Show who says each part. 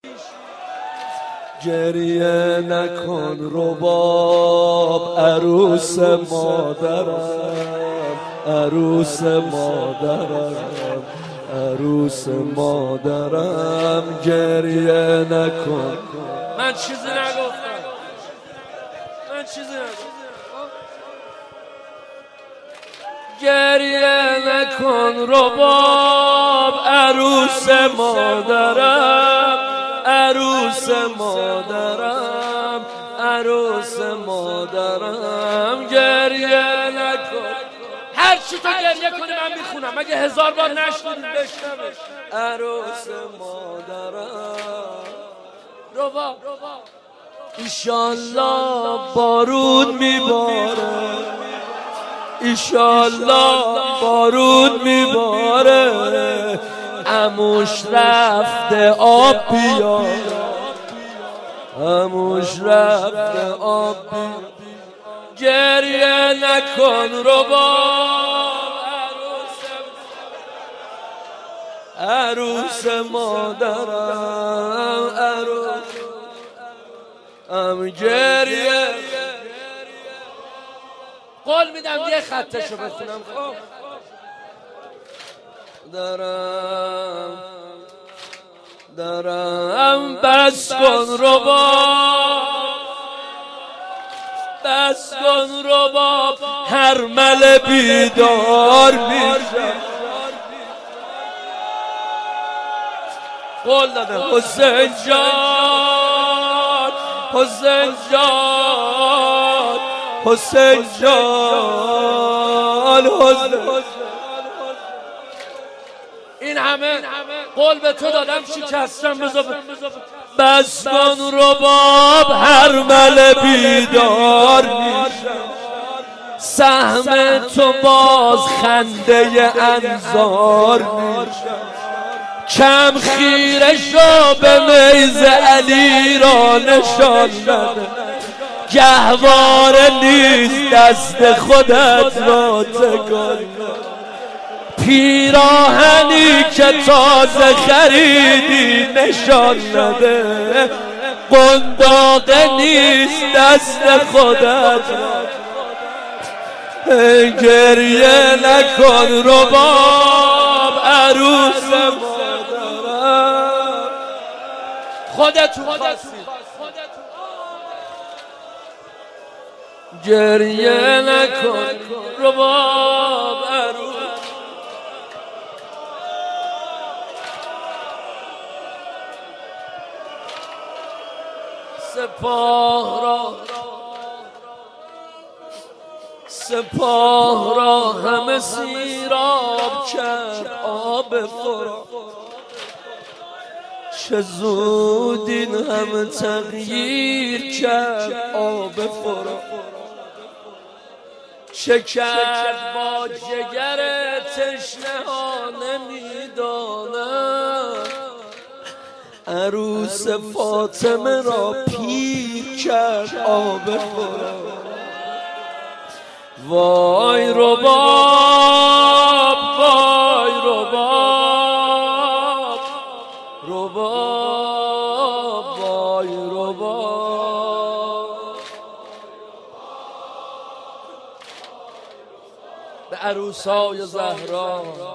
Speaker 1: گریه نکن رباب عروس مادرم، عروس مادرم، عروس مادرم، گریه نکن.
Speaker 2: من چیزی نگفتم، من چیزی نگفتم. گریه نکن رباب عروس مادرم، عروس مادرم، عروس مادرم، گریه نکن. هر چی تو گریه کنی من میخونم، مگه 1000 بار نشنیدیم بشنوش.
Speaker 1: عروس مادرم
Speaker 2: رباب
Speaker 1: ایشالله بارون میباره، ایشالله بارون میباره، عموش رفته آب بیاره، عموش رفته آب بیاره.
Speaker 2: گریه نکن رباب
Speaker 1: عروس مادرم، عروس گریه.
Speaker 2: قول میدم یه خطشو بخونم. خب
Speaker 1: دارم بس کن رباب، بس کن رباب، هر مل بیدار میشه. قول دادم حسین جان، حسین جان، حسین جان، حسین.
Speaker 2: این همه قول به تو دادم شکستم.
Speaker 1: بس کن رباب هر مل بیدار میشه، سهم تو باز خنده انظار میشه. کم خیره شو به نیز علی را نشان بده، گهواره نیست دست خودت را تکان. پیراهنی که تازه خریدی نشان نده، قنداق نیست دست خودت را. گریه نکن رباب عروس مادرم،
Speaker 2: خودتون خواستید.
Speaker 1: گریه نکن رباب عروس. سپاه را همه سیراب کرد آب فرات، چه زود این همه تغییر کرد آب فرات. چه کرد با جگر تشنه ها نمیدانم، عروس فاطمه را پیر کرد آب فرات. وای رباب، وای رباب، رباب، وای رباب.
Speaker 2: به عروسای زهرا